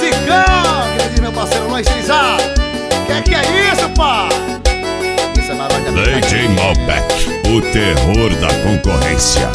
musicão, que diz meu parceiro Luiz Cesar. Que é isso, pá? Isso é barulho da DJ Malbec, o terror da concorrência.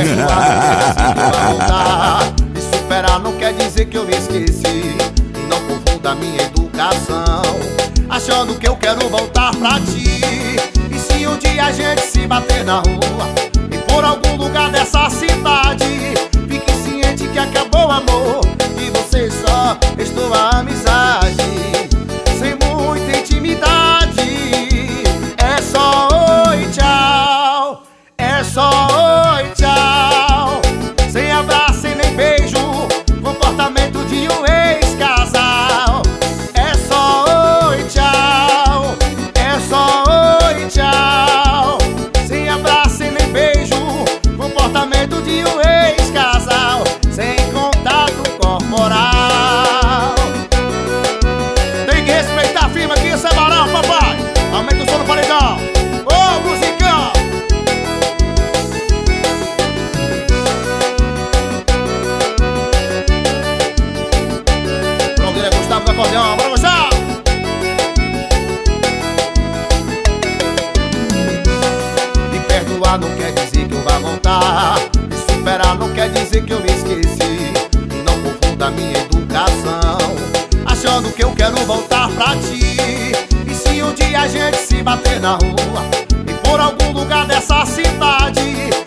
Me superar não quer dizer que eu me esqueci. E não confunda minha educação, achando que eu quero voltar pra ti. E se um dia a gente se bater na rua e por algum lugar dessa cidade, fique ciente que acabou o amor e você só restou a amizade. Sem muita intimidade, é só oi, tchau. É só oi, tchau. Sem abraço e nem beijo, comportamento de um ex-casal. É só oi, tchau. É só oi, tchau. Sem abraço e nem beijo, comportamento de um ex-casal. Sem contato corporal. Tem que respeitar a firma aqui, esse é barão, papai. Aumenta o som no paredão. Ô, musicão. Gustavo do acordeão, bora gostar! Me perdoar não quer dizer que eu vá voltar. Me superar não quer dizer que eu me esqueci. E não confunda minha educação, achando que eu quero voltar pra ti. E se um dia a gente se bater na rua e por algum lugar dessa cidade,